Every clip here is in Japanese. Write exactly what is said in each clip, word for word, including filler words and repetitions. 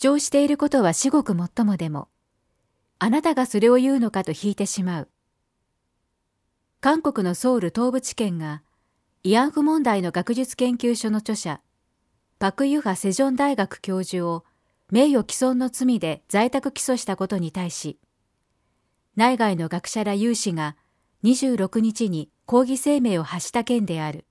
張していることは至極もっともでも、あなたがそれを言うのかと引いてしまう。韓国のソウル東部地検が、慰安婦問題の学術研究所の著者、パク・ユハセジョン大学教授を名誉毀損の罪で在宅起訴したことに対し、内外の学者ら有志がにじゅうろくにちに抗議声明を発した件である。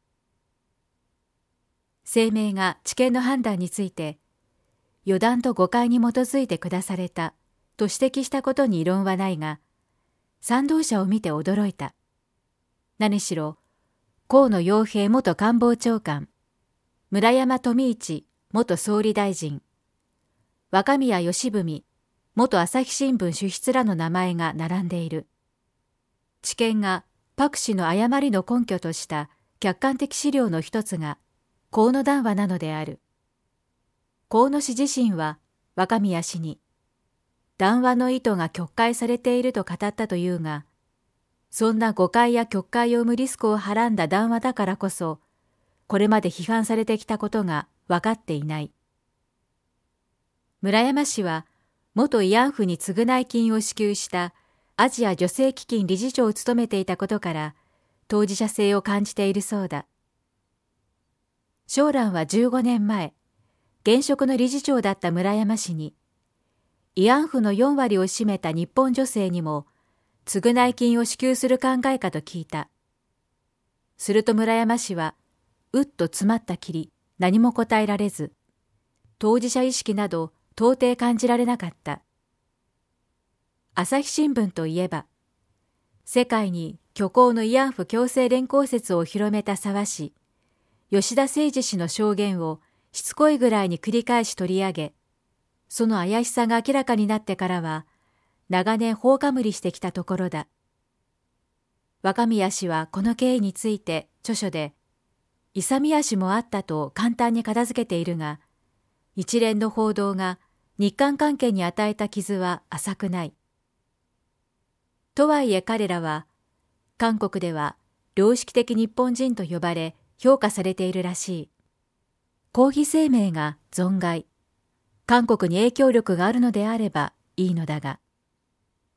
声明が地検の判断について、予断と誤解に基づいて下されたと指摘したことに異論はないが、賛同者を見て驚いた。何しろ、河野洋平元官房長官、村山富市元総理大臣、若宮義文元朝日新聞主筆らの名前が並んでいる。地検がパク氏の誤りの根拠とした客観的資料の一つが河野談話なのである。河野氏自身は若宮氏に、談話の意図が曲解されていると語ったというが、そんな誤解や曲解を生むリスクをはらんだ談話だからこそ、これまで批判されてきたことが分かっていない。村山氏は、元慰安婦に償い金を支給したアジア女性基金理事長を務めていたことから、当事者性を感じているそうだ。小蘭はじゅうごねんまえ、現職の理事長だった村山氏に、慰安婦のよんわりを占めた日本女性にも、償い金を支給する考えかと聞いた。すると村山氏は、うっと詰まったきり、何も答えられず、当事者意識など到底感じられなかった。朝日新聞といえば、世界に虚構の慰安婦強制連行説を広めた沢氏、吉田誠二氏の証言をしつこいぐらいに繰り返し取り上げ、その怪しさが明らかになってからは、長年放かむりしてきたところだ。若宮氏はこの経緯について著書で、勇み足もあったと簡単に片付けているが、一連の報道が日韓関係に与えた傷は浅くない。とはいえ彼らは、韓国では良識的日本人と呼ばれ評価されているらしい。抗議声明が存外、韓国に影響力があるのであればいいのだが。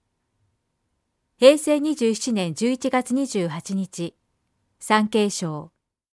へいせいにじゅうななねんじゅういちがつにじゅうはちにち、産経省。